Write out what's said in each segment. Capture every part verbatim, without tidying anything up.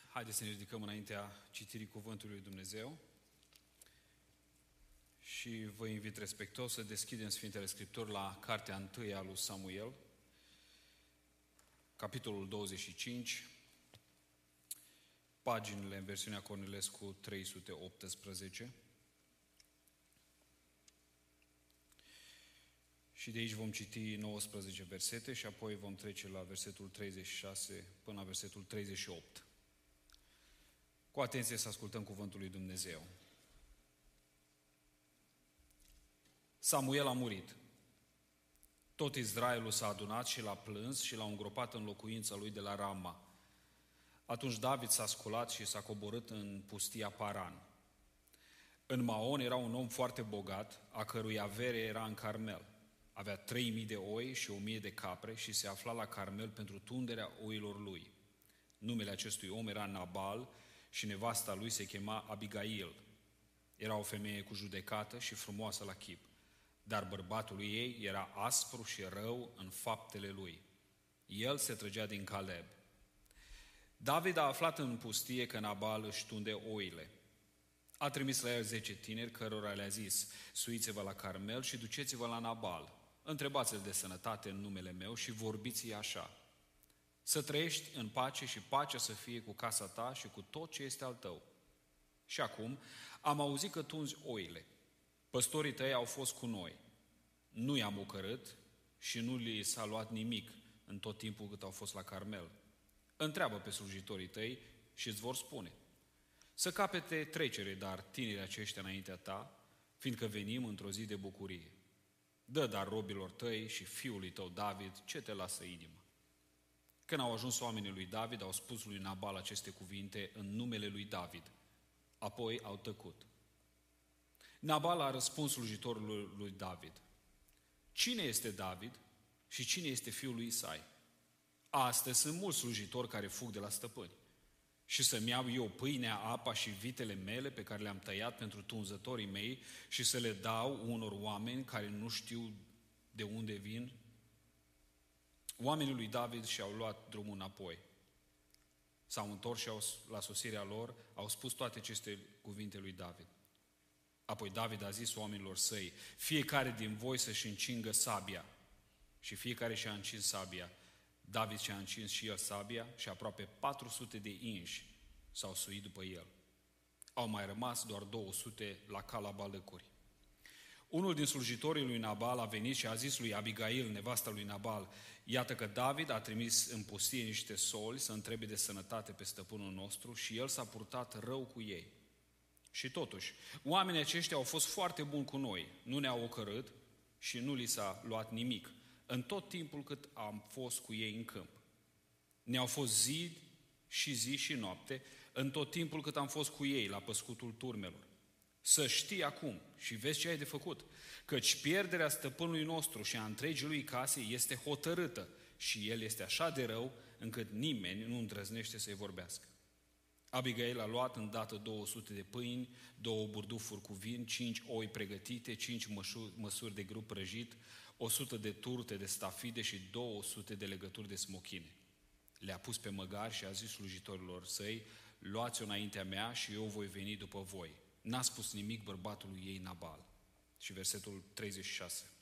Haideți să ne ridicăm înaintea citirii Cuvântului lui Dumnezeu și vă invit respectuos să deschidem Sfintele Scripturi la cartea întâia a lui Samuel, capitolul douăzeci și cinci, paginile în versiunea Cornilescu trei sute optsprezece. Și de aici vom citi nouăsprezece versete și apoi vom trece la versetul treizeci și șase până la versetul treizeci și opt. Cu atenție să ascultăm cuvântul lui Dumnezeu. Samuel a murit. Tot Israelul s-a adunat și l-a plâns și l-a îngropat în locuința lui de la Rama. Atunci David s-a sculat și s-a coborât în pustia Paran. În Maon era un om foarte bogat, a cărui avere era în Carmel. Avea trei mii de oi și o mie de capre și se afla la Carmel pentru tunderea oilor lui. Numele acestui om era Nabal și nevasta lui se chema Abigail. Era o femeie cu judecată și frumoasă la chip, dar bărbatul ei era aspru și rău în faptele lui. El se trăgea din Caleb. David a aflat în pustie că Nabal își tunde oile. A trimis la el zece tineri, cărora le-a zis: suiți-vă la Carmel și duceți-vă la Nabal. Întrebați-l de sănătate în numele meu și vorbiți-i așa: să trăiești în pace și pacea să fie cu casa ta și cu tot ce este al tău. Și acum am auzit că tunzi oile. Păstorii tăi au fost cu noi. Nu i-am ocărât și nu li s-a luat nimic în tot timpul cât au fost la Carmel. Întreabă pe slujitorii tăi și îți vor spune. Să capete trecere, dar tinerii aceștia înaintea ta, fiindcă venim într-o zi de bucurie. Dă dar robilor tăi și fiului tău David ce te lasă inima. Când au ajuns oamenii lui David, au spus lui Nabal aceste cuvinte în numele lui David. Apoi au tăcut. Nabal a răspuns slujitorului lui David: cine este David și cine este fiul lui Isai? Astăzi sunt mulți slujitori care fug de la stăpâni. Și să-mi iau eu pâinea, apa și vitele mele pe care le-am tăiat pentru tunzătorii mei și să le dau unor oameni care nu știu de unde vin? Oamenii lui David și-au luat drumul înapoi. S-au întors și au, la sosirea lor au spus toate aceste cuvinte lui David. Apoi David a zis oamenilor săi: fiecare din voi să-și încingă sabia. Și fiecare și-a încins sabia. David și-a încins și el sabia și aproape patru sute de inși s-au suit după el. Au mai rămas doar două sute la cala balăcuri. Unul din slujitorii lui Nabal a venit și a zis lui Abigail, nevasta lui Nabal: iată că David a trimis în pustie niște soli să întrebe de sănătate pe stăpânul nostru și el s-a purtat rău cu ei. Și totuși, oamenii aceștia au fost foarte buni cu noi, nu ne-au ocărât și nu li s-a luat nimic în tot timpul cât am fost cu ei în câmp. Ne-au fost zi și zi și noapte în tot timpul cât am fost cu ei la păscutul turmelor. Să știi acum și vezi ce ai de făcut, căci pierderea stăpânului nostru și a întregii lui case este hotărâtă și el este așa de rău încât nimeni nu îndrăznește să-i vorbească. Abigail a luat îndată două sute de pâini, două burdufuri cu vin, cinci oi pregătite, cinci măsuri, măsuri de grâu prăjit, o sută de turte de stafide și două sute de legături de smochine. Le-a pus pe măgar și a zis slujitorilor săi: luați-o înaintea mea și eu voi veni după voi. N-a spus nimic bărbatului ei Nabal. Și versetul treizeci și șase.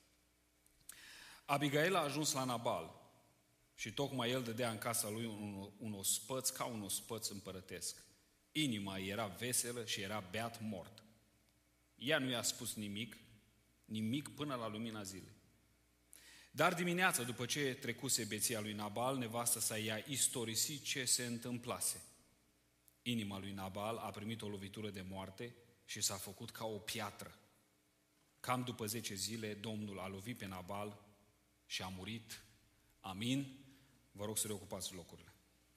Abigail a ajuns la Nabal și tocmai el dădea în casa lui un, un ospăț ca un ospăț împărătesc. Inima era veselă și era beat mort. Ea nu i-a spus nimic, nimic până la lumina zilei. Dar dimineața, după ce trecuse beția lui Nabal, nevastă sa i-a istorisit ce se întâmplase. Inima lui Nabal a primit o lovitură de moarte și s-a făcut ca o piatră. Cam după zece zile, Domnul a lovit pe Nabal și a murit. Amin. Vă rog să reocupați locurile.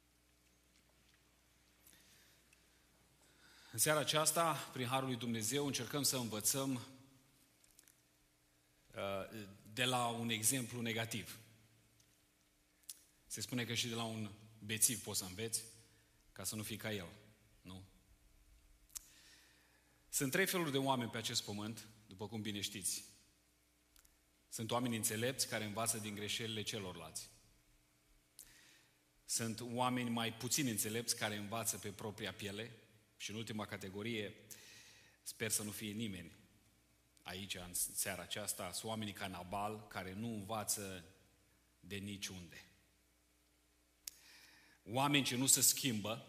În seara aceasta, prin Harul lui Dumnezeu, încercăm să învățăm de la un exemplu negativ. Se spune că și de la un bețiv poți să înveți, ca să nu fii ca el, nu? Sunt trei feluri de oameni pe acest pământ, după cum bine știți. Sunt oameni înțelepți care învață din greșelile celorlalți. Sunt oameni mai puțin înțelepți care învață pe propria piele și în ultima categorie, sper să nu fie nimeni aici în seara aceasta, sunt oamenii ca Nabal care nu învață de niciunde. Oameni ce nu se schimbă,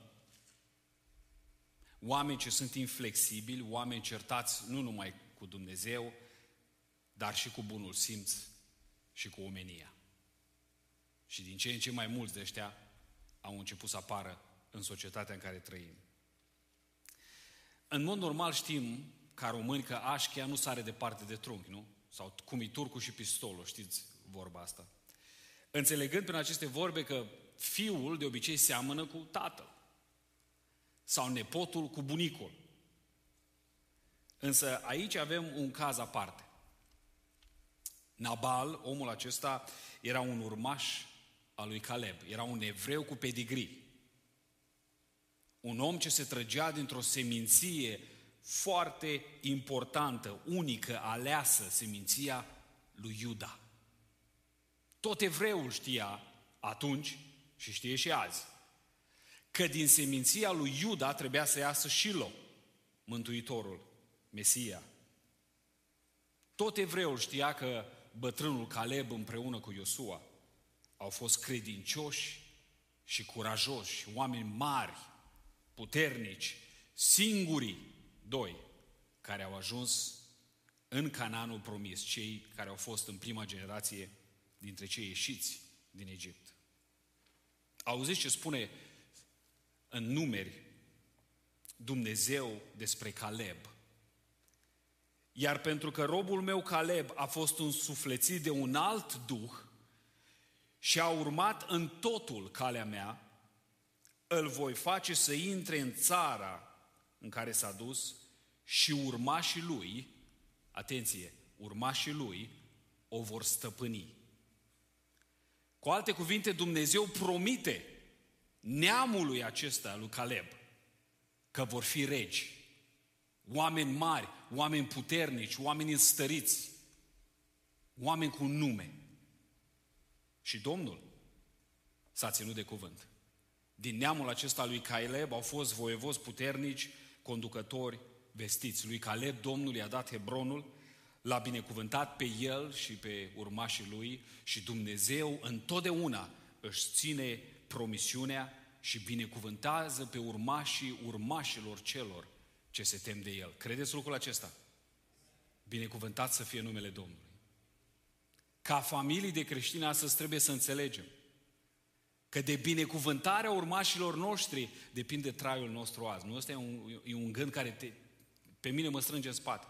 oameni ce sunt inflexibili, oameni certați nu numai cu Dumnezeu, dar și cu bunul simț și cu omenia. Și din ce în ce mai mulți de ăștia au început să apară în societatea în care trăim. În mod normal știm, ca români, că așchia nu sare departe de trunchi, nu? Sau cum e turcul și pistolul, știți vorba asta. Înțelegând prin aceste vorbe că fiul de obicei seamănă cu tatăl sau nepotul cu bunicul. Însă aici avem un caz aparte. Nabal, omul acesta, era un urmaș al lui Caleb, era un evreu cu pedigree. Un om ce se trăgea dintr-o seminție foarte importantă, unică, aleasă, seminția lui Iuda. Tot evreul știa atunci și știe și azi că din seminția lui Iuda trebuia să iasă Shilo, Mântuitorul, Mesia. Tot evreul știa că bătrânul Caleb împreună cu Iosua au fost credincioși și curajoși, oameni mari, puternici, singurii doi care au ajuns în Canaanul promis, cei care au fost în prima generație dintre cei ieșiți din Egipt. Auziți ce spune în Numeri Dumnezeu despre Caleb? Iar pentru că robul meu Caleb a fost însuflețit de un alt duh și a urmat în totul calea mea, îl voi face să intre în țara în care s-a dus și urmașii lui, atenție, urmașii lui o vor stăpâni. Cu alte cuvinte, Dumnezeu promite neamului acesta, lui Caleb, că vor fi regi, oameni mari, oameni puternici, oameni înstăriți, oameni cu nume. Și Domnul s-a ținut de cuvânt. Din neamul acesta lui Caleb au fost voievozi puternici, conducători vestiți. Lui Caleb Domnul i-a dat Hebronul, l-a binecuvântat pe el și pe urmașii lui și Dumnezeu întotdeauna își ține promisiunea și binecuvântează pe urmașii urmașilor celor ce se tem de el. Credeți lucrul acesta? Binecuvântat să fie numele Domnului. Ca familii de creștini astăzi trebuie să înțelegem că de binecuvântarea urmașilor noștri depinde traiul nostru azi. Nu, ăsta e un, e un gând care te, pe mine mă strânge în spate.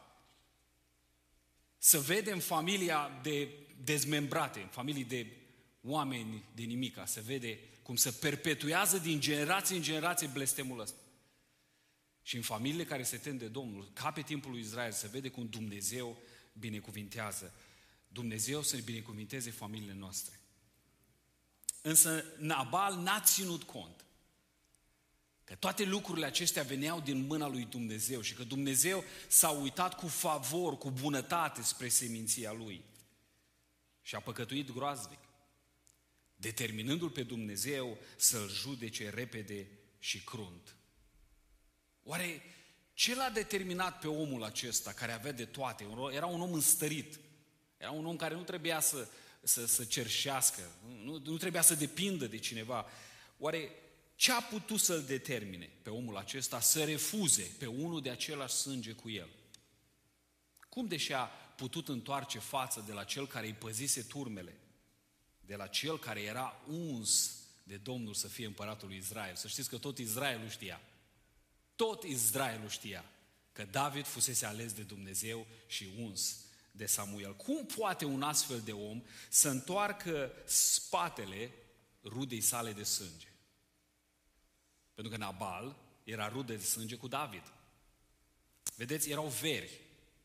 Să vedem familia de dezmembrate, familii de oameni de nimica, se vede cum se perpetuează din generație în generație blestemul ăsta. Și în familiile care se tem de Domnul, ca pe timpul lui Israel, se vede cum Dumnezeu binecuvintează. Dumnezeu să ne binecuvinteze familiile noastre. Însă Nabal n-a ținut cont că toate lucrurile acestea veneau din mâna lui Dumnezeu și că Dumnezeu s-a uitat cu favor, cu bunătate spre seminția lui și a păcătuit groaznic, determinându-l pe Dumnezeu să-l judece repede și crunt. Oare ce l-a determinat pe omul acesta care avea de toate? Era un om înstărit, era un om care nu trebuia să, să, să cerșească, nu, nu trebuia să depindă de cineva. Oare ce a putut să-l determine pe omul acesta să refuze pe unul de același sânge cu el? Cum de și-a putut întoarce față de la cel care îi păzise turmele, de la cel care era uns de Domnul să fie împăratul lui Israel? Să știți că tot Israelul știa, tot Israelul știa că David fusese ales de Dumnezeu și uns de Samuel. Cum poate un astfel de om să întoarcă spatele rudei sale de sânge? Pentru că Nabal era rudă de sânge cu David. Vedeți, erau veri.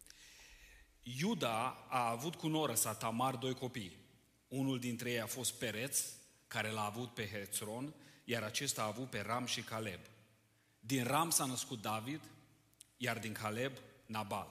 Iuda a avut cu noră sa Tamar doi copii. Unul dintre ei a fost Pereț, care l-a avut pe Hezron, iar acesta a avut pe Ram și Caleb. Din Ram s-a născut David, iar din Caleb Nabal.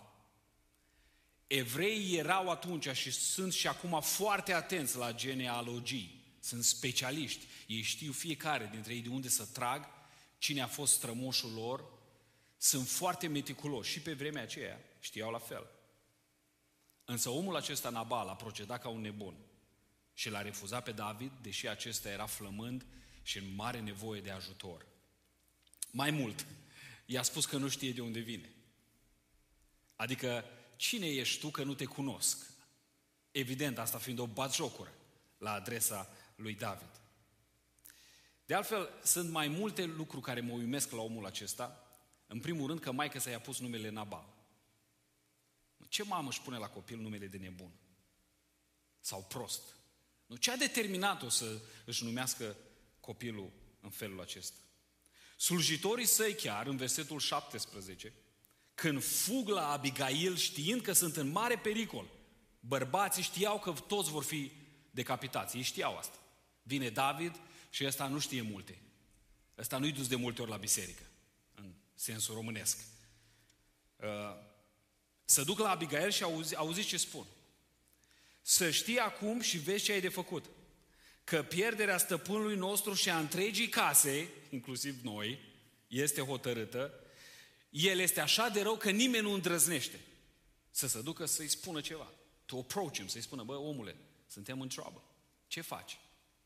Evreii erau atunci și sunt și acum foarte atenți la genealogii, sunt specialiști. Ei știu fiecare dintre ei de unde să trag, cine a fost strămoșul lor. Sunt foarte meticuloși și pe vremea aceea știau la fel. Însă omul acesta, Nabal, a procedat ca un nebun și l-a refuzat pe David, deși acesta era flămând și în mare nevoie de ajutor. Mai mult, i-a spus că nu știe de unde vine. Adică, cine ești tu că nu te cunosc? Evident, asta fiind o batjocură la adresa lui David. De altfel, sunt mai multe lucruri care mă uimesc la omul acesta. În primul rând că maică sa i-a pus numele Nabal. Ce mamă își pune la copil numele de nebun? Sau prost? Nu, ce a determinat-o să își numească copilul în felul acesta? Slujitorii săi chiar, în versetul șaptesprezece, când fug la Abigail știind că sunt în mare pericol, bărbații știau că toți vor fi decapitați. Ei știau asta. Vine David și ăsta nu știe multe. Ăsta nu-i dus de multe ori la biserică, în sensul românesc. Să duc la Abigail și auzi, auziți ce spun. Să știi acum și vezi ce ai de făcut. Că pierderea stăpânului nostru și a întregii case, inclusiv noi, este hotărâtă. El este așa de rău că nimeni nu îndrăznește să se ducă să-i spună ceva. To approach him, să-i spună, bă, omule, suntem în trouble. Ce faci?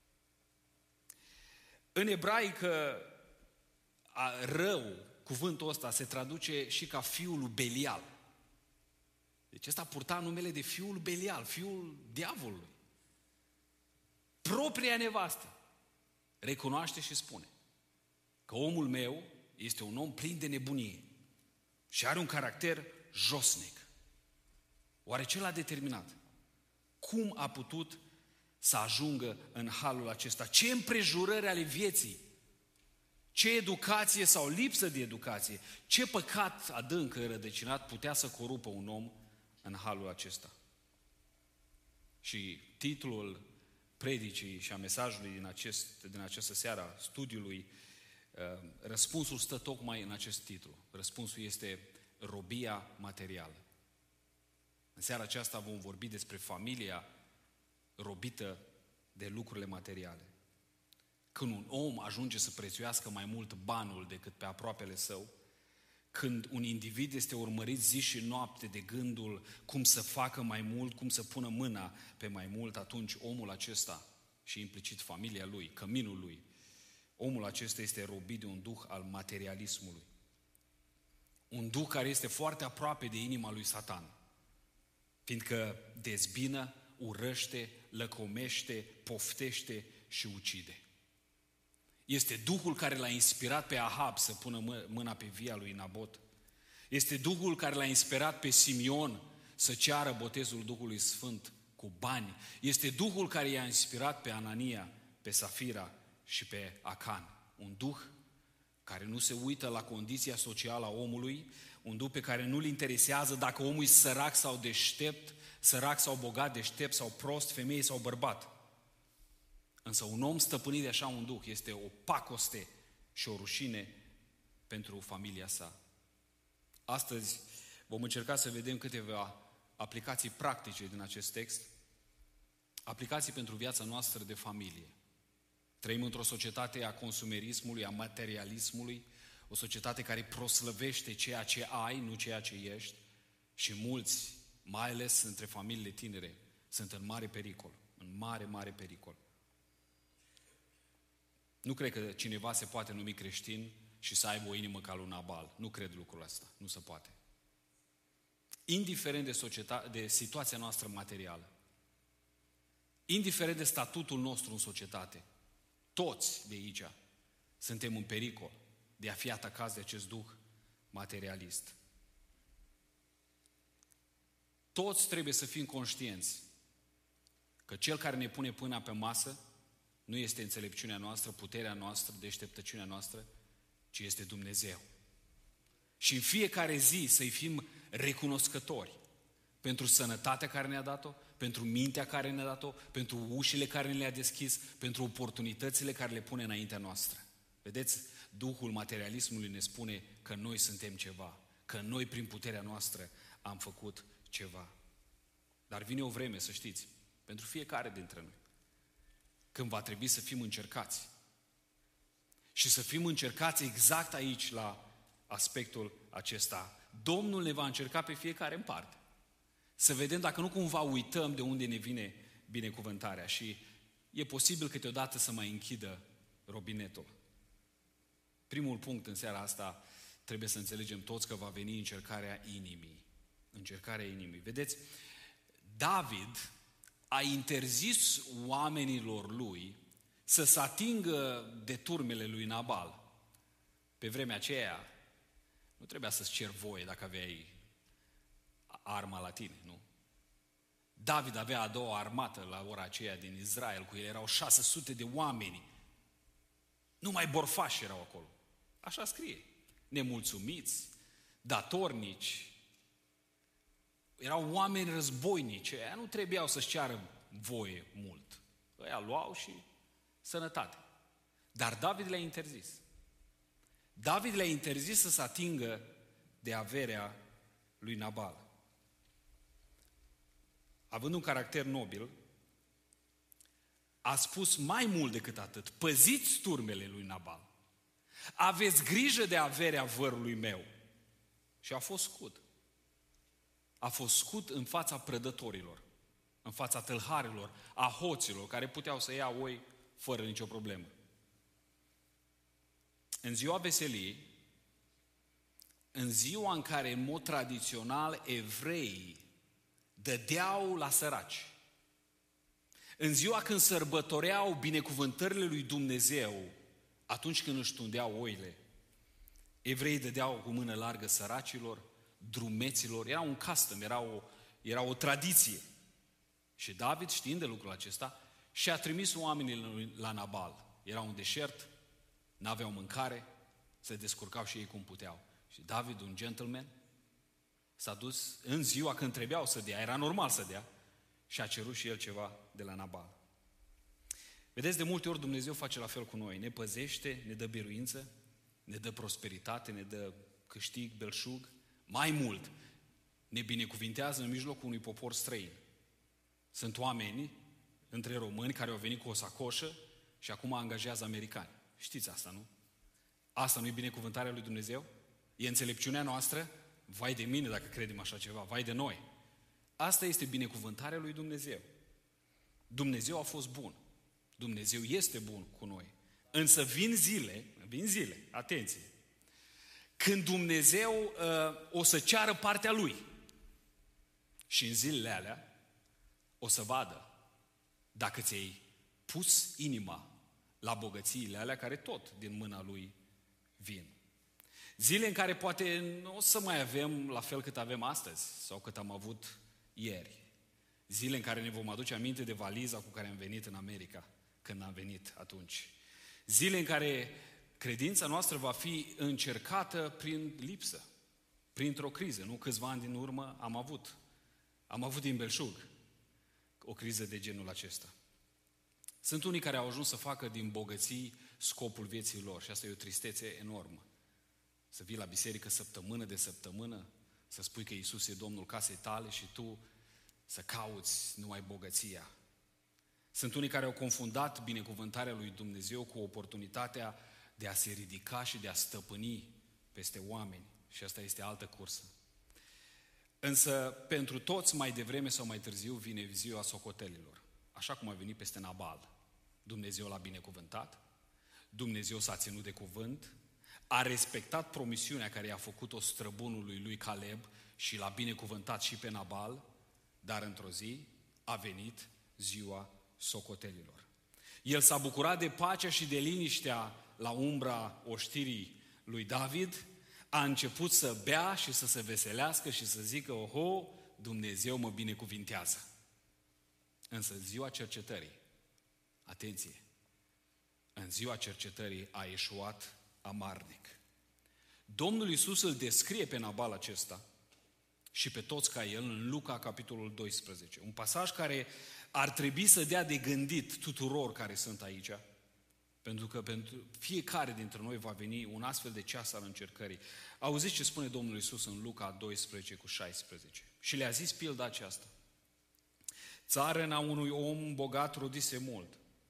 În ebraică, a, rău, cuvântul ăsta se traduce și ca fiul lui Belial. Deci ăsta purta numele de fiul lui Belial, fiul diavolului. Propria nevastă recunoaște și spune că omul meu este un om plin de nebunie și are un caracter josnic. Oare ce l-a determinat? Cum a putut să ajungă în halul acesta? Ce împrejurări ale vieții? Ce educație sau lipsă de educație? Ce păcat adânc înrădăcinat putea să corupă un om în halul acesta? Și titlul predicii și a mesajului din, acest, din această seară, a studiului, răspunsul stă tocmai în acest titlu. Răspunsul este robia materială. În seara aceasta vom vorbi despre familia robită de lucrurile materiale. Când un om ajunge să prețuiască mai mult banul decât pe aproapele său, când un individ este urmărit zi și noapte de gândul cum să facă mai mult, cum să pună mâna pe mai mult, atunci omul acesta și implicit familia lui, căminul lui, omul acesta este robit de un duh al materialismului. Un duh care este foarte aproape de inima lui Satan, fiindcă dezbină, urăște, lăcomește, poftește și ucide. Este Duhul care l-a inspirat pe Ahab să pună mâna pe via lui Nabot. Este Duhul care l-a inspirat pe Simion să ceară botezul Duhului Sfânt cu bani. Este Duhul care i-a inspirat pe Anania, pe Safira și pe Acan. Un Duh care nu se uită la condiția socială a omului, un Duh pe care nu-l interesează dacă omul e sărac sau deștept, sărac sau bogat, deștept sau prost, femeie sau bărbat. Însă un om stăpânit de așa un duh este o pacoste și o rușine pentru familia sa. Astăzi vom încerca să vedem câteva aplicații practice din acest text, aplicații pentru viața noastră de familie. Trăim într-o societate a consumerismului, a materialismului, o societate care proslăvește ceea ce ai, nu ceea ce ești, și mulți, mai ales între familiile tinere, sunt în mare pericol, în mare, mare pericol. Nu cred că cineva se poate numi creștin și să aibă o inimă ca lui Nabal. Nu cred lucrul ăsta. Nu se poate. Indiferent de, societate, de situația noastră materială, indiferent de statutul nostru în societate, toți de aici suntem în pericol de a fi atacați de acest duh materialist. Toți trebuie să fim conștienți că cel care ne pune pâinea pe masă nu este înțelepciunea noastră, puterea noastră, deșteptăciunea noastră, ci este Dumnezeu. Și în fiecare zi să-i fim recunoscători pentru sănătatea care ne-a dat-o, pentru mintea care ne-a dat-o, pentru ușile care ne le-a deschis, pentru oportunitățile care le pune înaintea noastră. Vedeți, Duhul materialismului ne spune că noi suntem ceva, că noi prin puterea noastră am făcut ceva. Dar vine o vreme, să știți, pentru fiecare dintre noi, când va trebui să fim încercați. Și să fim încercați exact aici, la aspectul acesta. Domnul ne va încerca pe fiecare în parte. Să vedem dacă nu cumva uităm de unde ne vine binecuvântarea. Și e posibil câteodată să mai închidă robinetul. Primul punct în seara asta, trebuie să înțelegem toți că va veni încercarea inimii. Încercarea inimii. Vedeți, David a interzis oamenilor lui să se atingă de turmele lui Nabal. Pe vremea aceea nu trebuia să-ți ceri voie dacă aveai arma la tine, nu? David avea a doua armată la ora aceea din Israel, cu el erau șase sute de oameni. Numai borfași erau acolo. Așa scrie. Nemulțumiți, datornici. Erau oameni războinici. Aia nu trebuiau să-și ceară voie mult. Ăia luau și sănătate. Dar David le-a interzis. David le-a interzis să se atingă de averea lui Nabal. Având un caracter nobil, a spus mai mult decât atât: păziți turmele lui Nabal. Aveți grijă de averea vărului meu. Și a fost scut. A fost scut în fața prădătorilor, în fața tâlharilor, a hoților, care puteau să ia oi fără nicio problemă. În ziua veseliei, în ziua în care, în mod tradițional, evreii dădeau la săraci, în ziua când sărbătoreau binecuvântările lui Dumnezeu, atunci când își tundeau oile, evreii dădeau cu mână largă săracilor, drumeților, era un custom, era o, era o tradiție. Și David, știind de lucrul acesta, și-a trimis oamenii la Nabal. Era un deșert, n-aveau mâncare, se descurcau și ei cum puteau. Și David, un gentleman, s-a dus în ziua când trebuiau să dea, era normal să dea, și a cerut și el ceva de la Nabal. Vedeți, de multe ori Dumnezeu face la fel cu noi. Ne păzește, ne dă biruință, ne dă prosperitate, ne dă câștig, belșug. Mai mult, ne binecuvintează în mijlocul unui popor străin. Sunt oameni între români care au venit cu o sacoșă și acum angajează americani. Știți asta, nu? Asta nu e binecuvântarea lui Dumnezeu? E înțelepciunea noastră? Vai de mine dacă credem așa ceva, vai de noi. Asta este binecuvântarea lui Dumnezeu. Dumnezeu a fost bun. Dumnezeu este bun cu noi. Însă vin zile, vin zile, atenție, când Dumnezeu uh, o să ceară partea Lui. Și în zilele alea o să vadă dacă ți-ai pus inima la bogățiile alea care tot din mâna Lui vin. Zile în care poate nu o să mai avem la fel cât avem astăzi sau cât am avut ieri. Zile în care ne vom aduce aminte de valiza cu care am venit în America, când am venit atunci. Zile în care credința noastră va fi încercată prin lipsă, printr-o criză. Nu câțiva ani din urmă am avut. Am avut din belșug o criză de genul acesta. Sunt unii care au ajuns să facă din bogății scopul vieții lor și asta e o tristețe enormă. Să vii la biserică săptămână de săptămână, să spui că Iisus e Domnul casei tale și tu să cauți numai bogăția. Sunt unii care au confundat binecuvântarea lui Dumnezeu cu oportunitatea de a se ridica și de a stăpâni peste oameni. Și asta este altă cursă. Însă, pentru toți, mai devreme sau mai târziu, vine ziua socotelilor. Așa cum a venit peste Nabal. Dumnezeu l-a binecuvântat, Dumnezeu s-a ținut de cuvânt, a respectat promisiunea care i-a făcut-o străbunului lui Caleb și l-a binecuvântat și pe Nabal, dar într-o zi a venit ziua socotelilor. El s-a bucurat de pacea și de liniștea la umbra oștirii lui David, a început să bea și să se veselească și să zică: oho, Dumnezeu mă binecuvintează. Însă în ziua cercetării, atenție, în ziua cercetării a eșuat amarnic. Domnul Iisus îl descrie pe Nabal acesta și pe toți ca el în Luca, capitolul doisprezece. Un pasaj care ar trebui să dea de gândit tuturor care sunt aici, pentru că pentru fiecare dintre noi va veni un astfel de ceas al încercării. Auziți ce spune Domnul Iisus în Luca doisprezece cu șaisprezece. Și le-a zis pilda aceasta: țarina unui om bogat rodise mult.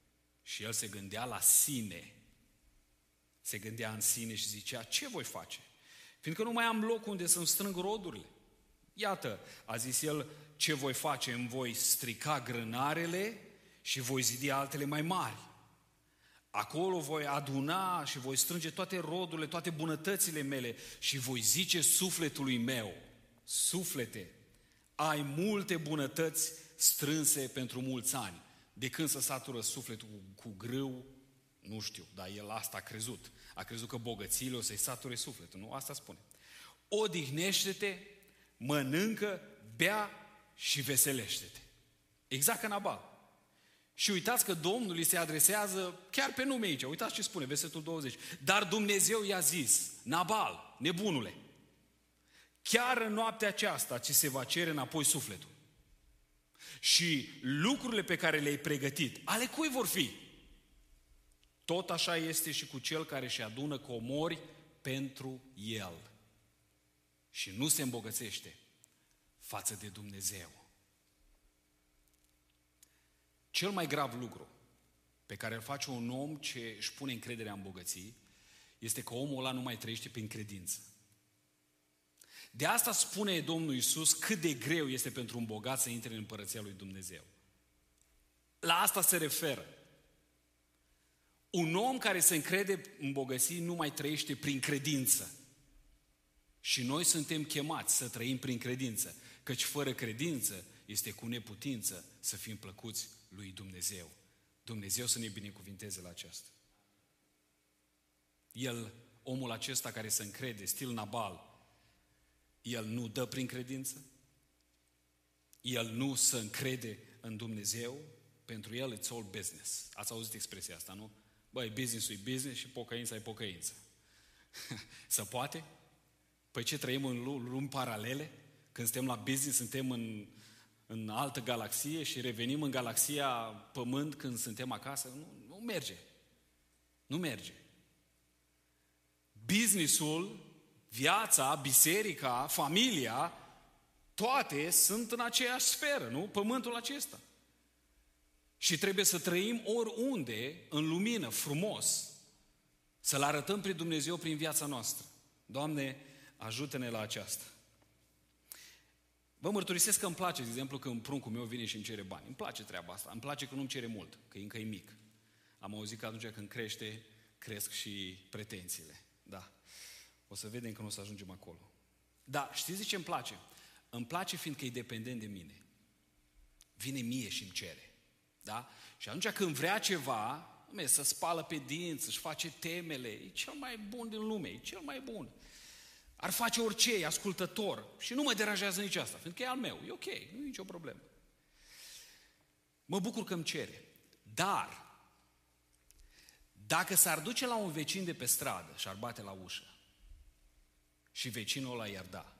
Și el se gândea la sine. Se gândea în sine și zicea, ce voi face? Fiindcă nu mai am loc unde să-mi strâng rodurile. Iată, a zis el, ce voi face? Îmi voi strica grânarele și voi zidi altele mai mari. Acolo voi aduna și voi strânge toate rodurile, toate bunătățile mele și voi zice sufletului meu, suflete, ai multe bunătăți strânse pentru mulți ani. De când să satură sufletul cu, cu grâu, nu știu, dar el asta a crezut. A crezut că bogățiile o să-i sature sufletul, nu? Asta spune. Odihnește-te, mănâncă, bea și veselește-te. Exact ca Nabal. Și uitați că Domnul îi se adresează chiar pe nume aici. Uitați ce spune, versetul douăzeci. Dar Dumnezeu i-a zis, Nabal, nebunule, chiar în noaptea aceasta ți se va cere înapoi sufletul. Și lucrurile pe care le-ai pregătit, ale cui vor fi? Tot așa este și cu cel care își adună comori pentru el. Și nu se îmbogățește față de Dumnezeu. Cel mai grav lucru pe care îl face un om ce își pune încrederea în bogății este că omul ăla nu mai trăiește prin credință. De asta spune Domnul Iisus cât de greu este pentru un bogat să intre în împărăția lui Dumnezeu. La asta se referă. Un om care se încrede în bogății nu mai trăiește prin credință. Și noi suntem chemați să trăim prin credință, căci fără credință este cu neputință să fim plăcuți lui Dumnezeu. Dumnezeu să ne binecuvinteze la aceasta. El, omul acesta care se încrede, stil Nabal, el nu dă prin credință, el nu se încrede în Dumnezeu, pentru el it's all business. Ați auzit expresia asta, nu? Băi, business-ul e business și pocăința e pocăință. Se poate? Păi ce, trăim în lumi paralele? Când suntem la business, suntem în, în altă galaxie și revenim în galaxia Pământ când suntem acasă? Nu, nu merge. Nu merge. Businessul, viața, biserica, familia, toate sunt în aceeași sferă, nu? Pământul acesta. Și trebuie să trăim oriunde, în lumină, frumos, să-L arătăm prin Dumnezeu prin viața noastră. Doamne, ajută-ne la aceasta. Vă mărturisesc că îmi place, de exemplu, când pruncul meu vine și îmi cere bani. Îmi place treaba asta. Îmi place că nu-mi cere mult, că încă e mic. Am auzit că atunci când crește, cresc și pretențiile. Da. O să vedem că nu o să ajungem acolo. Da, știți de ce îmi place? Îmi place fiindcă e dependent de mine. Vine mie și îmi cere. Da? Și atunci când vrea ceva, să spală pe dinți, își face temele, e cel mai bun din lume, e cel mai bun. Ar face orice, e ascultător și nu mă deranjează nici asta, fiindcă e al meu, e ok, nu e nicio problemă. Mă bucur că îmi cere, dar dacă s-ar duce la un vecin de pe stradă și ar bate la ușă și vecinul ăla i-ar da,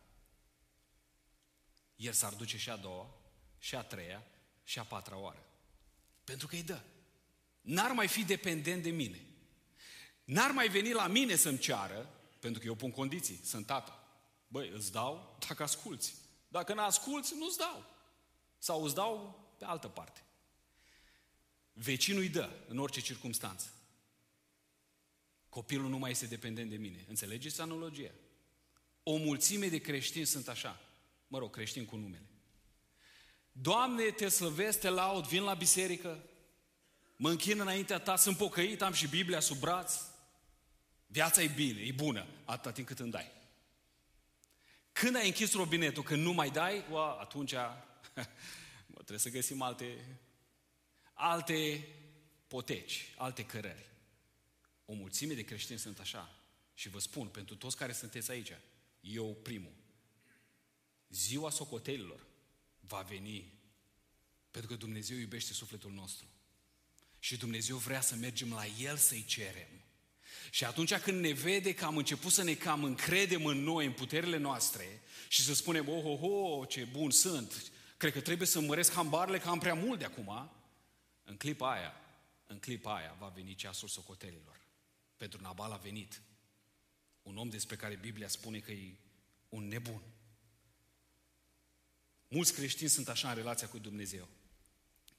el s-ar duce și a doua, și a treia, și a patra oară. Pentru că îi dă. N-ar mai fi dependent de mine. N-ar mai veni la mine să-mi ceară, pentru că eu pun condiții, sunt tată. Băi, îți dau dacă asculți. Dacă n-asculți, nu-ți dau. Sau îți dau pe altă parte. Vecinul îi dă în orice circunstanță. Copilul nu mai este dependent de mine. Înțelegeți analogia? O mulțime de creștini sunt așa. Mă rog, creștini cu numele. Doamne, te slăvesc, te laud, vin la biserică, mă închin înaintea ta, sunt pocăit, am și Biblia sub braț. Viața e bine, e bună, atâta timp cât îmi dai. Când ai închis robinetul, când nu mai dai, ua, atunci mă, trebuie să găsim alte, alte poteci, alte cărări. O mulțime de creștini sunt așa. Și vă spun, pentru toți care sunteți aici, eu primul, ziua socotelilor va veni, pentru că Dumnezeu iubește sufletul nostru. Și Dumnezeu vrea să mergem la El să-i cerem. Și atunci când ne vede că am început să ne cam încredem în noi, în puterile noastre, și să spunem, oh, oh, oh, ce bun sunt, cred că trebuie să măresc hambarele, că am prea mult de acum, în clipa aia, în clipa aia va veni ceasul socotelilor. Pentru Nabal a venit. Un om despre care Biblia spune că e un nebun. Mulți creștini sunt așa în relația cu Dumnezeu.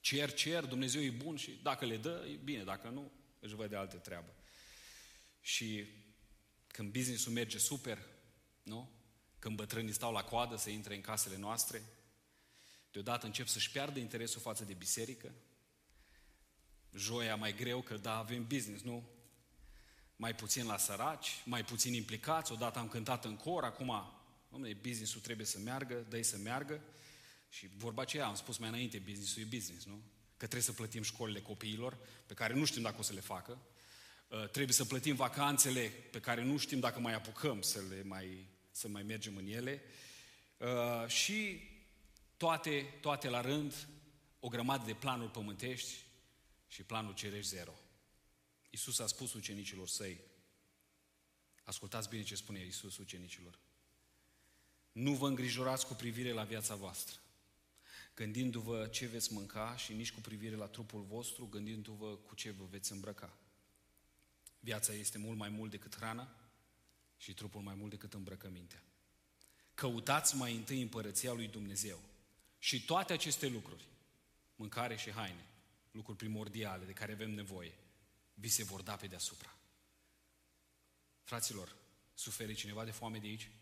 Cer, cer, Dumnezeu e bun și dacă le dă, e bine, dacă nu, își văd de altă treabă. Și când business-ul merge super, nu? Când bătrânii stau la coadă să intre în casele noastre, deodată încep să-și piardă interesul față de biserică. Joia mai greu, că da, avem business, nu? Mai puțin la săraci, mai puțin implicați, odată am cântat în cor, acum, dom'le, business-ul trebuie să meargă, dă-i să meargă. Și vorba aceea, am spus mai înainte, business-ul e business, nu? Că trebuie să plătim școlile copiilor, pe care nu știm dacă o să le facă. Uh, trebuie să plătim vacanțele pe care nu știm dacă mai apucăm să, le mai, să mai mergem în ele. Uh, și toate, toate la rând, o grămadă de planuri pământești și planul cerești zero. Iisus a spus ucenicilor săi, ascultați bine ce spune Iisus ucenicilor, nu vă îngrijorați cu privire la viața voastră, gândindu-vă ce veți mânca și nici cu privire la trupul vostru, gândindu-vă cu ce vă veți îmbrăca. Viața este mult mai mult decât hrana și trupul mai mult decât îmbrăcămintea. Căutați mai întâi împărăția lui Dumnezeu și toate aceste lucruri, mâncare și haine, lucruri primordiale de care avem nevoie, vi se vor da pe deasupra. Fraților, suferi cineva de foame de aici?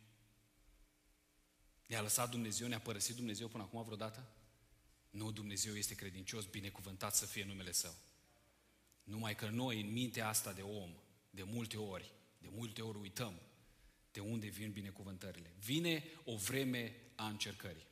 Ne-a lăsat Dumnezeu, ne-a părăsit Dumnezeu până acum vreodată? Nu, Dumnezeu este credincios, binecuvântat să fie numele Său. Numai că noi, în mintea asta de om, de multe ori, de multe ori uităm de unde vin binecuvântările. Vine o vreme a încercării.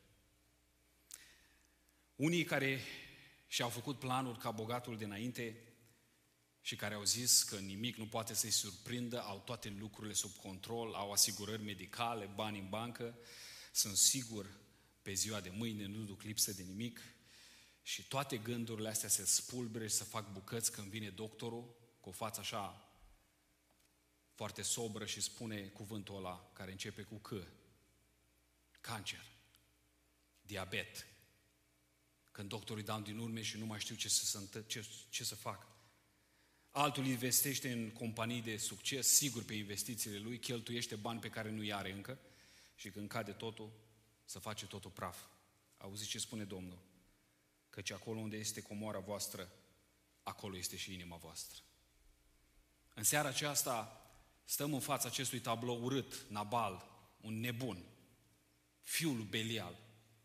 Unii care și-au făcut planuri ca bogatul dinainte și care au zis că nimic nu poate să-i surprindă, au toate lucrurile sub control, au asigurări medicale, bani în bancă, sunt sigur pe ziua de mâine nu duc lipsă de nimic și toate gândurile astea se spulbere și se fac bucăți când vine doctorul cu o față așa foarte sobră și spune cuvântul ăla care începe cu C. Cancer, diabet. Când doctorul îi dau din urme și nu mai știu ce să, ce, ce să fac. Altul investește în companii de succes, sigur pe investițiile lui, cheltuiește bani pe care nu i are încă și când cade totul, să face totul praf. Auziți ce spune Domnul? Căci acolo unde este comoara voastră, acolo este și inima voastră. În seara aceasta stăm în fața acestui tablou urât, Nabal, un nebun, fiul lui Belial,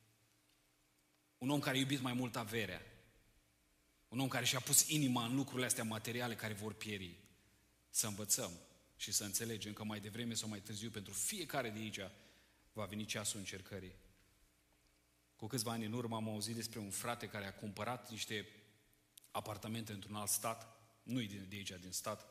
un om care a iubit mai mult averea, un om care și-a pus inima în lucrurile astea materiale care vor pieri. Să învățăm și să înțelegem că mai devreme sau mai târziu pentru fiecare de aici va veni ceasul încercării. Cu câțiva ani în urmă am auzit despre un frate care a cumpărat niște apartamente într-un alt stat, nu-i de aici, din stat,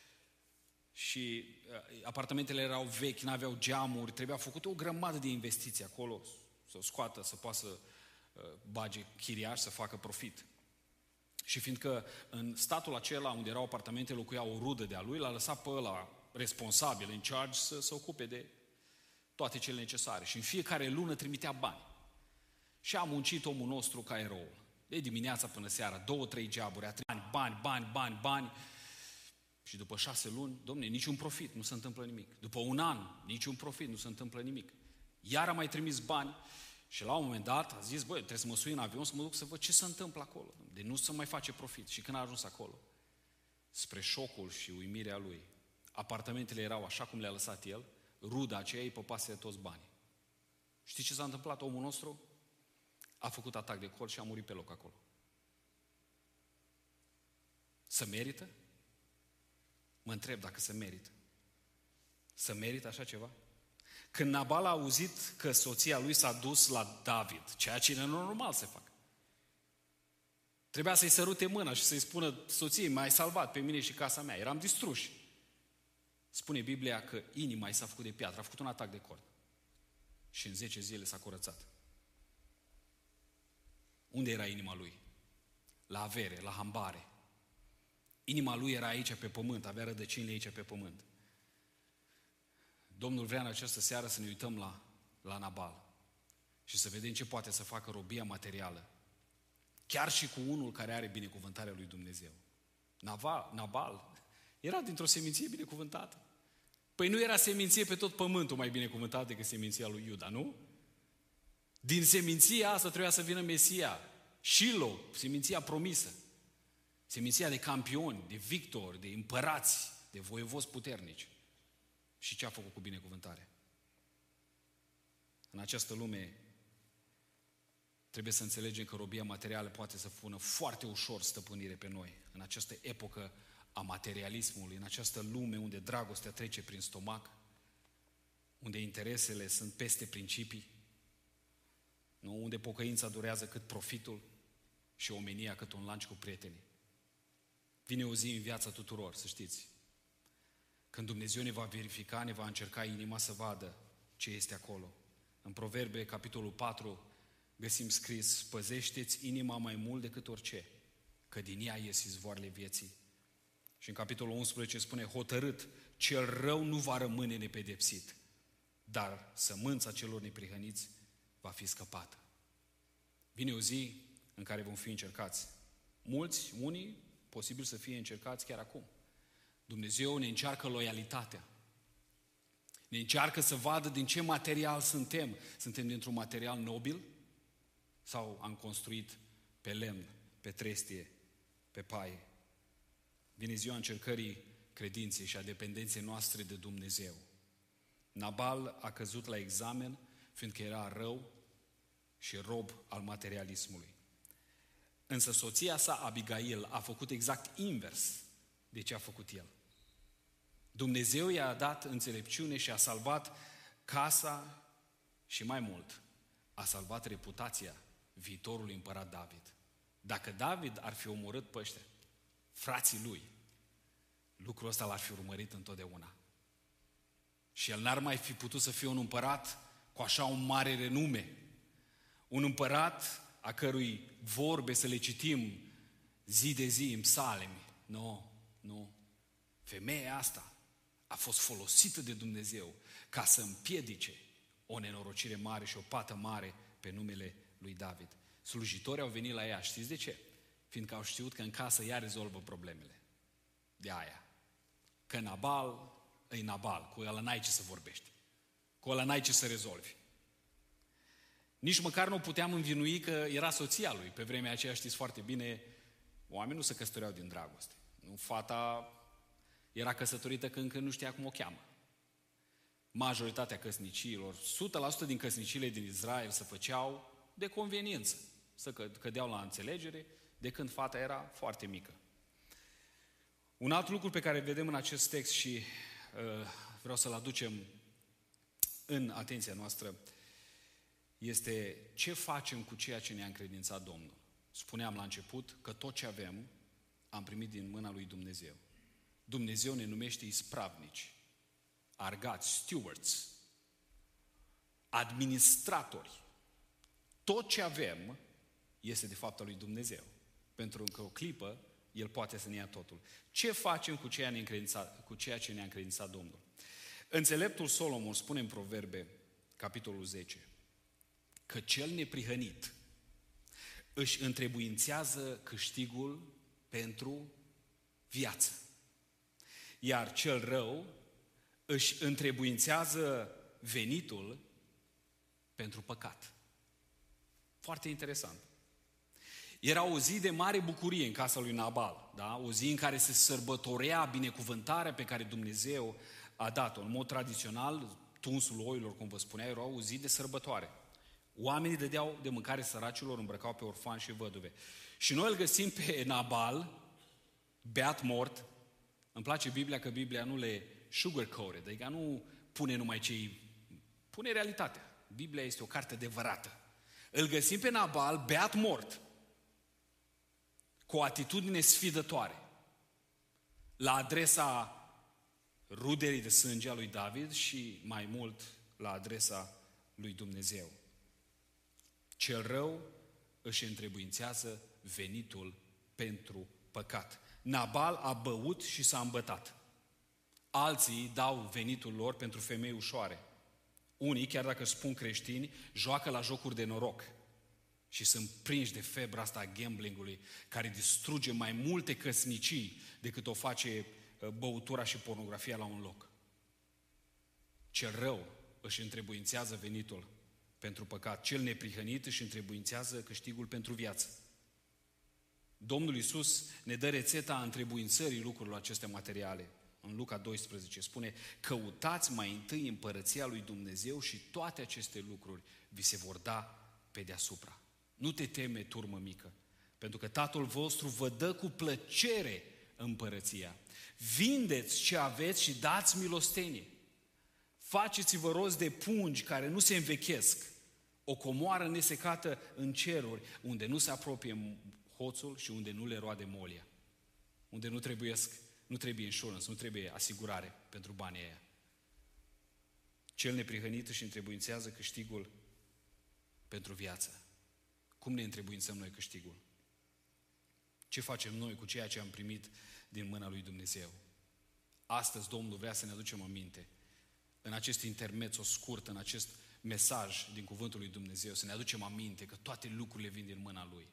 și apartamentele erau vechi, n-aveau geamuri, trebuia făcută o grămadă de investiții acolo, să o scoată, să poată să bage chiriaș, să facă profit. Și fiindcă în statul acela unde erau apartamente locuia o rudă de-a lui, l-a lăsat pe ăla responsabil, în charge, să se ocupe de toate cele necesare. Și în fiecare lună trimitea bani. Și a muncit omul nostru ca eroul. De dimineața până seara, două, trei geaburi, a bani, bani, bani, bani, bani. Și după șase luni, domne, niciun profit, nu se întâmplă nimic. După un an, niciun profit, nu se întâmplă nimic. Iar a mai trimis bani și la un moment dat a zis, băi, trebuie să mă sui în avion să mă duc să văd ce se întâmplă acolo. De nu se mai face profit. Și când a ajuns acolo, spre șocul și uimirea lui, apartamentele erau așa cum le-a lăsat el, ruda aceea îi păpase toți banii. Știi ce s-a întâmplat? Omul nostru a făcut atac de cor și a murit pe loc acolo. Să merită? Mă întreb dacă se merită. Să merită așa ceva? Când Nabal a auzit că soția lui s-a dus la David, ceea ce e normal să facă, trebuia să-i sărute mâna și să-i spună soției, m-ai salvat pe mine și casa mea, eram distruși. Spune Biblia că inima i s-a făcut de piatră, a făcut un atac de cord. Și în zece zile s-a curățat. Unde era inima lui? La avere, la hambare. Inima lui era aici pe pământ, avea rădăcinile aici pe pământ. Domnul vrea în această seară să ne uităm la, la Nabal și să vedem ce poate să facă robia materială. Chiar și cu unul care are binecuvântarea lui Dumnezeu. Nabal, Nabal era dintr-o seminție binecuvântată. Păi nu era seminție pe tot pământul mai binecuvântată decât seminția lui Iuda, nu? Din seminția asta trebuia să vină Mesia. Shiloh, seminția promisă, seminția de campioni, de victori, de împărați, de voievozi puternici. Și ce a făcut cu binecuvântare? În această lume trebuie să înțelegem că robia materială poate să pună foarte ușor stăpânire pe noi. În această epocă a materialismului, în această lume unde dragostea trece prin stomac, unde interesele sunt peste principii, nu? Unde pocăința durează cât profitul și omenia cât un lanț cu prietenii. Vine o zi în viața tuturor, să știți. Când Dumnezeu ne va verifica, ne va încerca inima să vadă ce este acolo. În Proverbe, capitolul patru, găsim scris: păzește-ți inima mai mult decât orice, că din ea ies izvoarele vieții. Și în capitolul unsprezece spune: hotărât, cel rău nu va rămâne nepedepsit, dar sămânța celor neprihăniți va fi scăpată. Vine o zi în care vom fi încercați. Mulți, unii, posibil să fie încercați chiar acum. Dumnezeu ne încearcă loialitatea. Ne încearcă să vadă din ce material suntem. Suntem dintr-un material nobil sau am construit pe lemn, pe trestie, pe paie? Vine ziua încercării credinței și a dependenței noastre de Dumnezeu. Nabal a căzut la examen fiindcă era rău și rob al materialismului. Însă soția sa, Abigail, a făcut exact invers de ce a făcut el. Dumnezeu i-a dat înțelepciune și a salvat casa și mai mult, a salvat reputația viitorului împărat David. Dacă David ar fi omorât pe ăștia, frații lui, lucrul ăsta l-ar fi urmărit întotdeauna. Și el n-ar mai fi putut să fie un împărat cu așa un mare renume. Un împărat a cărui vorbe să le citim zi de zi în psalmi. Nu, nu. Femeia asta a fost folosită de Dumnezeu ca să împiedice o nenorocire mare și o pată mare pe numele lui David. Slujitorii au venit la ea, știți de ce? Fiindcă au știut că în casă ea rezolvă problemele. De aia. Că Nabal e Nabal, cu ăla n-ai ce să vorbești. Cu ăla n-ai ce să rezolvi. Nici măcar nu puteam învinui că era soția lui. Pe vremea aceea, știți foarte bine, oamenii nu se căsătoreau din dragoste. Nu, fata era căsătorită când încă nu știa cum o cheamă. Majoritatea căsniciilor, o sută la sută din căsniciile din Israel se făceau de conveniență. Să cădeau la înțelegere de când fata era foarte mică. Un alt lucru pe care îl vedem în acest text și uh, vreau să-l aducem în atenția noastră este ce facem cu ceea ce ne-a încredințat Domnul. Spuneam la început că tot ce avem am primit din mâna lui Dumnezeu. Dumnezeu ne numește ispravnici, argați, stewards, administratori. Tot ce avem este de fapt al lui Dumnezeu. Pentru că o clipă El poate să ne ia totul. Ce facem cu ceea, ne-încredințat, cu ceea ce ne-a încredințat Domnul? Înțeleptul Solomon spune în Proverbe, capitolul zece, că cel neprihănit își întrebuințează câștigul pentru viață. Iar cel rău își întrebuințează venitul pentru păcat. Foarte interesant. Era o zi de mare bucurie în casa lui Nabal, da? O zi în care se sărbătorea binecuvântarea pe care Dumnezeu a dat-o. În mod tradițional, tunsul oilor, cum vă spunea, era o zi de sărbătoare. Oamenii dădeau de mâncare săracilor, îmbrăcau pe orfani și văduve. Și noi îl găsim pe Nabal, beat mort. Îmi place Biblia că Biblia nu le sugarcoat, adică nu pune numai ce pune realitatea. Biblia este o carte adevărată. Îl găsim pe Nabal, beat mort, cu o atitudine sfidătoare la adresa ruderii de sânge a lui David și mai mult la adresa lui Dumnezeu. Cel rău își întrebuințează venitul pentru păcat. Nabal a băut și s-a îmbătat. Alții dau venitul lor pentru femei ușoare. Unii, chiar dacă spun creștini, joacă la jocuri de noroc și sunt prinși de febra asta a gamblingului, care distruge mai multe căsnicii decât o face băutura și pornografia la un loc. Cel rău își întrebuințează venitul pentru păcat. Cel neprihănit își întrebuințează câștigul pentru viață. Domnul Iisus ne dă rețeta întrebuințării lucrurilor acestea materiale. În Luca doisprezece spune: căutați mai întâi împărăția lui Dumnezeu și toate aceste lucruri vi se vor da pe deasupra. Nu te teme, turmă mică, pentru că Tatăl vostru vă dă cu plăcere împărăția. Vindeți ce aveți și dați milostenie. Faceți-vă rost de pungi care nu se învechesc, o comoară nesecată în ceruri, unde nu se apropie hoțul și unde nu le roade molia, unde nu trebuiesc, nu trebuie insurance, nu trebuie asigurare pentru banii aia. Cel neprihănit își întrebuințează câștigul pentru viață. Cum ne întrebuințăm noi câștigul? Ce facem noi cu ceea ce am primit din mâna lui Dumnezeu? Astăzi Domnul vrea să ne aducem aminte, în acest intermezzo scurt, în acest mesaj din cuvântul lui Dumnezeu, să ne aducem aminte că toate lucrurile vin din mâna Lui.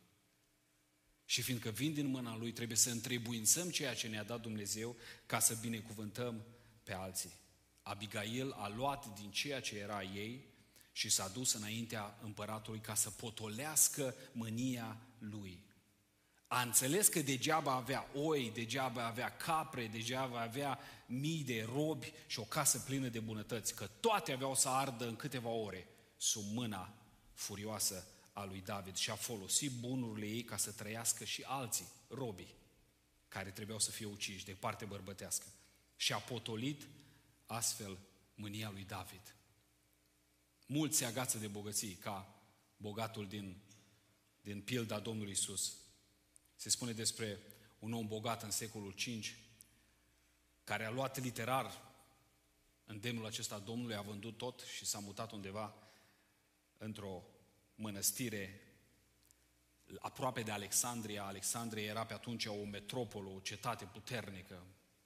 Și fiindcă vin din mâna Lui, trebuie să întrebuințăm ceea ce ne-a dat Dumnezeu ca să binecuvântăm pe alții. Abigail a luat din ceea ce era ei și s-a dus înaintea împăratului ca să potolească mânia lui. A înțeles că degeaba avea oi, degeaba avea capre, degeaba avea mii de robi și o casă plină de bunătăți, că toate aveau să ardă în câteva ore sub mâna furioasă a lui David și a folosit bunurile ei ca să trăiască și alții, robii, care trebuiau să fie uciși de parte bărbătească. Și a potolit astfel mânia lui David. Mulți se agață de bogății, ca bogatul din, din pilda Domnului Iisus. Se spune despre un om bogat în secolul cinci, care a luat literar îndemnul acesta a Domnului, a vândut tot și s-a mutat undeva într-o mănăstire aproape de Alexandria. Alexandria era pe atunci o metropolă, o cetate puternică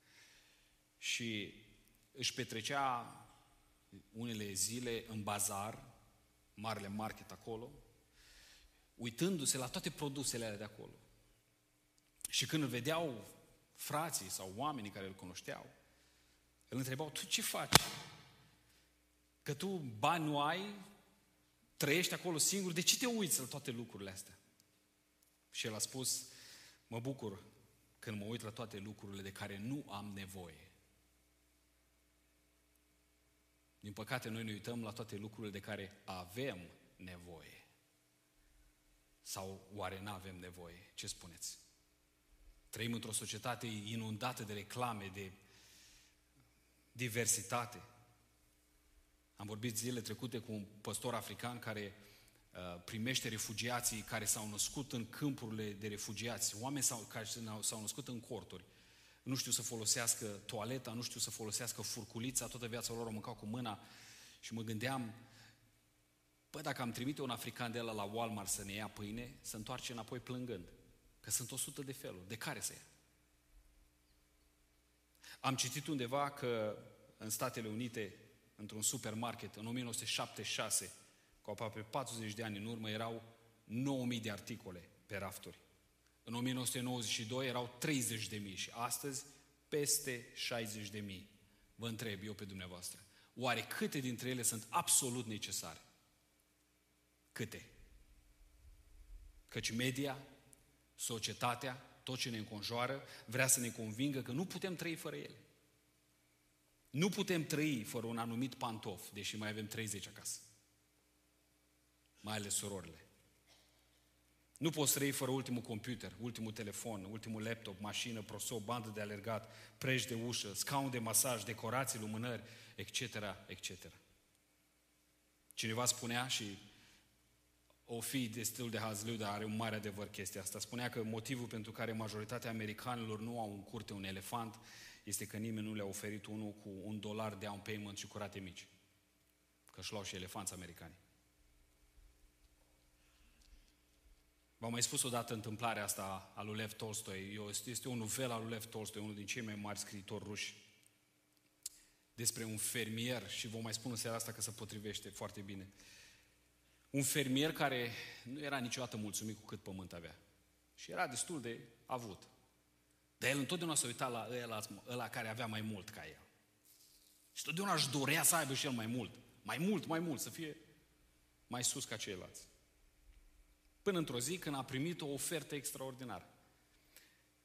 și își petrecea unele zile în bazar, marele market acolo, uitându-se la toate produsele alea de acolo. Și când îl vedeau frații sau oamenii care îl cunoșteau, îl întrebau: tu ce faci? Că tu bani nu ai, trăiești acolo singur, de ce te uiți la toate lucrurile astea? Și el a spus: mă bucur când mă uit la toate lucrurile de care nu am nevoie. Din păcate, noi ne uităm la toate lucrurile de care avem nevoie. Sau oare n-avem nevoie? Ce spuneți? Trăim într-o societate inundată de reclame, de diversitate. Am vorbit zilele trecute cu un păstor african care uh, primește refugiații care s-au născut în câmpurile de refugiați, oameni s-au, care s-au născut în corturi. Nu știu să folosească toaleta, nu știu să folosească furculița, toată viața lor au mâncat cu mâna și mă gândeam: bă, dacă am trimite un african de ăla la Walmart să ne ia pâine, să întoarce înapoi plângând, că sunt o sută de feluri, de care să ia? Am citit undeva că în Statele Unite, într-un supermarket, în o mie nouă sute șaptezeci și șase, cu aproape patruzeci de ani în urmă, erau nouă mii de articole pe rafturi. În o mie nouă sute nouăzeci și doi erau treizeci de mii și astăzi peste șaizeci de mii. Vă întreb eu pe dumneavoastră, oare câte dintre ele sunt absolut necesare? Câte? Căci media, societatea, tot ce ne înconjoară, vrea să ne convingă că nu putem trăi fără ele. Nu putem trăi fără un anumit pantof, deși mai avem treizeci acasă. Mai ales surorile. Nu poți trăi fără ultimul computer, ultimul telefon, ultimul laptop, mașină, prosop, bandă de alergat, preș de ușă, scaun de masaj, decorații, lumânări, et cetera, et cetera. Cineva spunea, și o fi destul de hazliu, dar are un mare adevăr chestia asta, spunea că motivul pentru care majoritatea americanilor nu au în curte un elefant este că nimeni nu le-a oferit unul cu un dolar down payment și cu rate mici. Că își luau și elefanți americani. V-am mai spus odată întâmplarea asta a lui Lev Tolstoi. Este o novelă a lui Lev Tolstoi, unul din cei mai mari scriitori ruși, despre un fermier, și vă mai spun în seara asta că se potrivește foarte bine. Un fermier care nu era niciodată mulțumit cu cât pământ avea. Și era destul de avut. Dar el întotdeauna s-a uitat la ăla, ăla care avea mai mult ca el. Și totdeauna își dorea să aibă și el mai mult. Mai mult, mai mult, să fie mai sus ca ceilalți. Până într-o zi când a primit o ofertă extraordinară.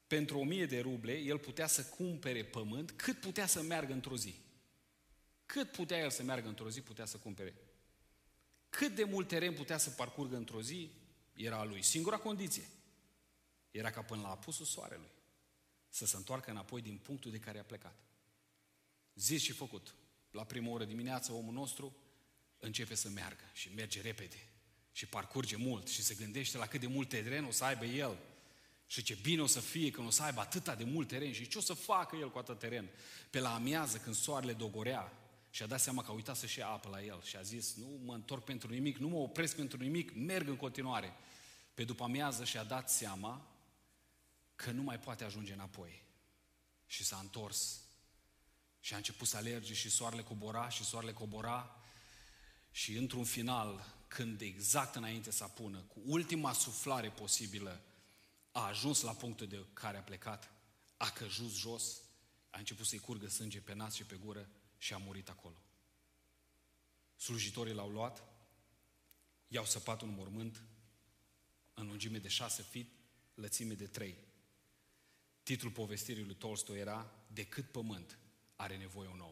pentru o mie de ruble, el putea să cumpere pământ cât putea să meargă într-o zi. Cât putea el să meargă într-o zi, putea să cumpere. Cât de mult teren putea să parcurgă într-o zi, era a lui. Singura condiție era ca până la apusul soarelui să se întoarcă înapoi din punctul de care a plecat. Zis și făcut. La prima oră dimineață, omul nostru începe să meargă și merge repede și parcurge mult și se gândește la cât de mult teren o să aibă el și ce bine o să fie când o să aibă atâta de mult teren și ce o să facă el cu atât teren. Pe la amiază, când soarele dogorea, și-a dat seama că a uitat să-și ia apă la el și a zis, nu mă întorc pentru nimic, nu mă opresc pentru nimic, merg în continuare. Pe după amiază și-a dat seama că nu mai poate ajunge înapoi. Și s-a întors și a început să alerge și soarele cobora și soarele cobora și într-un final, când exact înainte să apună, cu ultima suflare posibilă, a ajuns la punctul de care a plecat, a căjut jos, a început să-i curgă sânge pe nas și pe gură și a murit acolo. Slujitorii l-au luat, i-au săpat un mormânt în lungime de șase feet, lățime de trei. Titlul povestirii lui Tolstoi era De cât pământ are nevoie un om.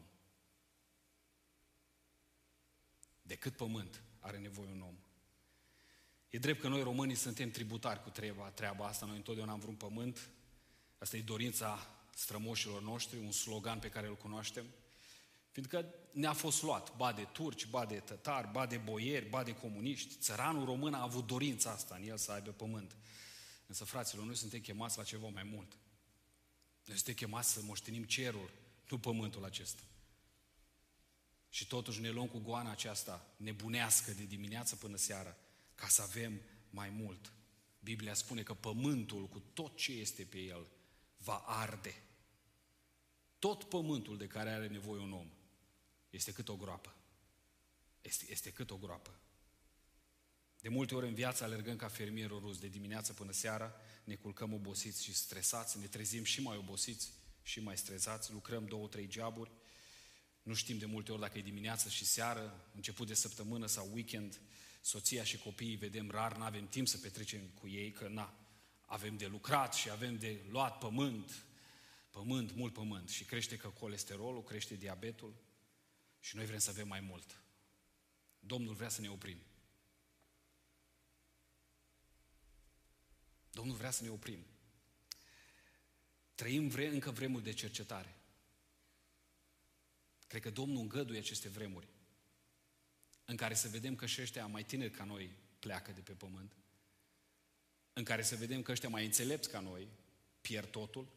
De cât pământ are nevoie un om. E drept că noi românii suntem tributari cu treaba, treaba asta, noi întotdeauna am vrut pământ, asta e dorința strămoșilor noștri, un slogan pe care îl cunoaștem, fiindcă ne-a fost luat, ba de turci, ba de tătari, ba de boieri, ba de comuniști. Țăranul român a avut dorința asta în el să aibă pământ. Însă, fraților, noi suntem chemați la ceva mai mult. Noi suntem chemați să moștenim cerul, nu pământul acesta. Și totuși ne luăm cu goana aceasta nebunească de dimineață până seara, ca să avem mai mult. Biblia spune că pământul cu tot ce este pe el va arde. Tot pământul de care are nevoie un om este cât o groapă. Este, este cât o groapă. De multe ori în viață alergăm ca fermierul rus, de dimineață până seara, ne culcăm obosiți și stresați, ne trezim și mai obosiți și mai stresați, lucrăm două, trei joburi, nu știm de multe ori dacă e dimineață și seară, început de săptămână sau weekend, soția și copiii vedem rar, nu avem timp să petrecem cu ei, că na, avem de lucrat și avem de luat pământ, pământ, mult pământ și crește că colesterolul, crește diabetul și noi vrem să avem mai mult. Domnul vrea să ne oprim. Domnul vrea să ne oprim. Trăim vre- încă vremuri de cercetare. Cred că Domnul îngăduie aceste vremuri în care să vedem că și ăștia mai tineri ca noi pleacă de pe pământ, în care să vedem că ăștia mai înțelepți ca noi pierd totul,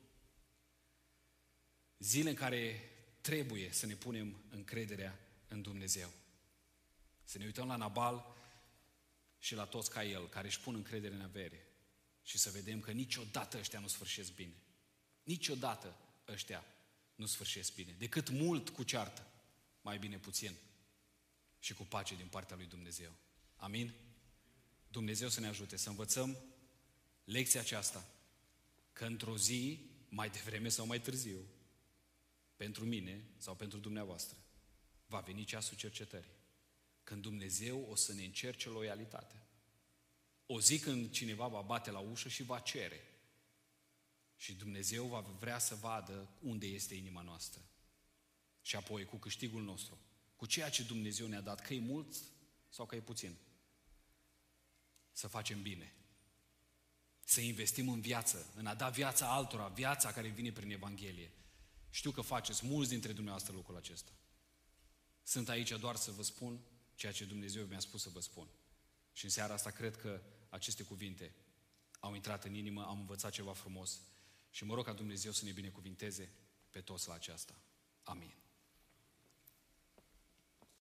zile în care trebuie să ne punem încrederea în Dumnezeu. Să ne uităm la Nabal și la toți ca el, care își pun încredere în avere și să vedem că niciodată ăștia nu sfârșesc bine. Niciodată ăștia nu sfârșesc bine. Decât mult cu ceartă, mai bine puțin și cu pace din partea lui Dumnezeu. Amin? Dumnezeu să ne ajute să învățăm lecția aceasta, că într-o zi, mai devreme sau mai târziu, pentru mine sau pentru dumneavoastră, va veni ceasul cercetării. Când Dumnezeu o să ne încerce loialitatea. O zi când cineva va bate la ușă și va cere. Și Dumnezeu va vrea să vadă unde este inima noastră. Și apoi, cu câștigul nostru, cu ceea ce Dumnezeu ne-a dat, că e mult sau că e puțin, să facem bine. Să investim în viață, în a da viața altora, viața care vine prin Evanghelie. Știu că faceți mulți dintre dumneavoastră lucrul acesta. Sunt aici doar să vă spun ceea ce Dumnezeu mi-a spus să vă spun. Și în seara asta cred că aceste cuvinte au intrat în inimă, am învățat ceva frumos și mă rog ca Dumnezeu să ne binecuvinteze pe toți la aceasta. Amin.